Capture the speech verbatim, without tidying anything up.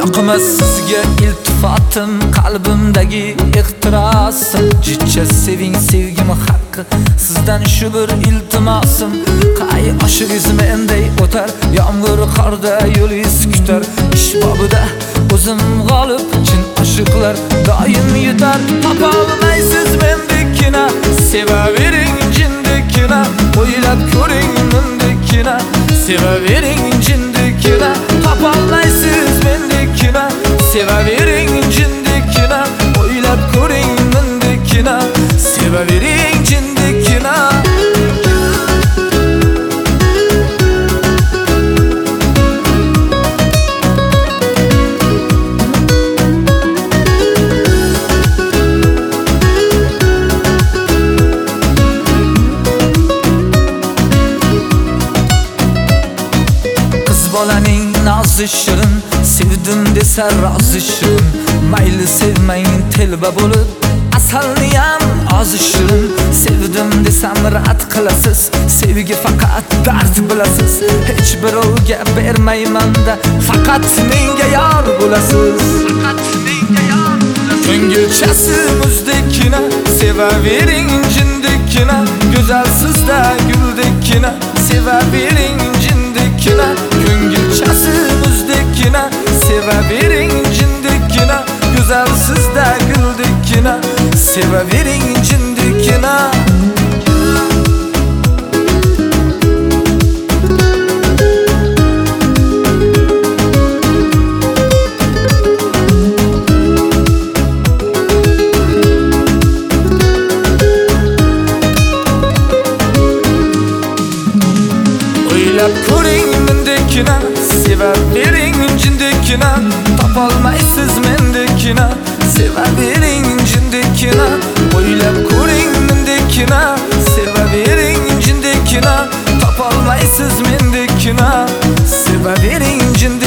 Yoqmas sizga iltifotim, qalbimdagi ehtirosim. Jicha seving sevgim haqqi, sizdan shu bir iltimosim. Qay oshingiz menday o'tar, yomg'ir qorda yo'lingiz kutar. Ish bobida o'zim g'olib, chin oshiqlar doim yutar. Topolmaysiz mendekkina, sevavering jindekkina, o'ylab ko'ring mendekkina, sevavering jindekkina. Topolmaysiz mendekkina, sevavering jindekkina, o'ylab ko'ring mendekkina, sevavering jindekkina. Bolaning nozi shirin, sevdim desa rozi shirin. Mayli sevmang telba bo'lib, asalniyam ozi shirin. Sevdim desam rad qilasiz, sevgi faqat dard bilasiz. Hech birovga bermayman-da, faqat menga yor bo'lasiz. Faqat menga yor bo'lasiz. Ko'ngilchasi muzdekkina, sevavering jindekkina, go'zalsizda guldekkina, sevavering jindekkina. Ko'ngilchasi muzdekkina, sevavering jindekkina, go'zalsizda guldekkina, sevavering jindekkina. O'ylab ko'ring mendekkina, sevavering jindekkina. Topolmaysiz mendekkina, sevavering jindekkina. O'ylab ko'ring mendekkina, sevavering jindekkina. Topolmaysiz mendekkina, sevavering jindekkina.